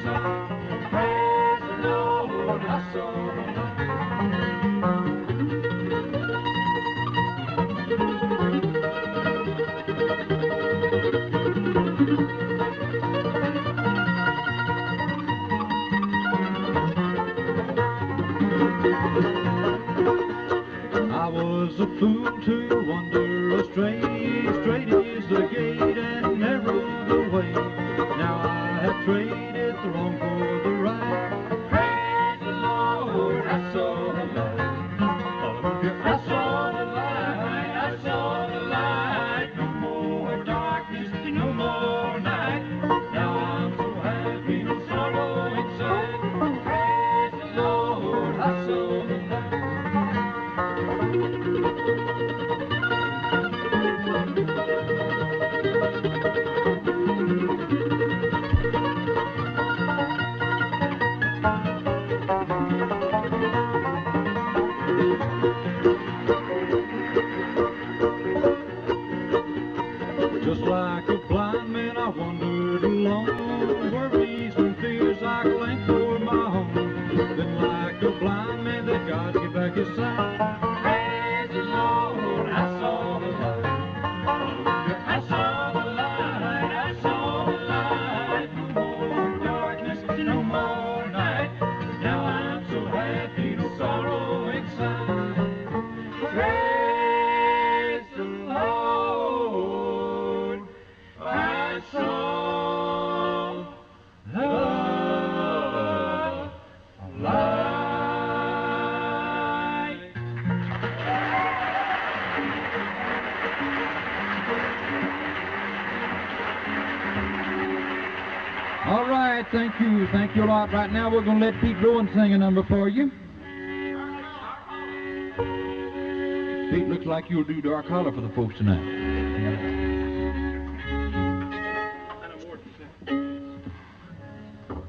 sun. Praise the Lord, I saw the I was a fool to wander astray. Straight is the gate and narrow the way. Now I have traded the wrong for the right. Praise the Lord, I saw the light. I saw the light, I saw the light. No more darkness, no more night. Now I'm so happy, no sorrow inside. Praise the Lord, I saw the light. Just like a blind man, I wandered alone, worries and fears I claimed for my home. Then like a blind man, that God gave back his sight. Praise the Lord, I saw the light. I saw the light, I saw the light. No more darkness, no more night. Now I'm so happy, no sorrow inside. Praise the Lord. I saw the light. All right, thank you. Thank you a lot. Right now we're going to let Pete Rowan sing a number for you. Pete, looks like you'll do Dark Holler for the folks tonight.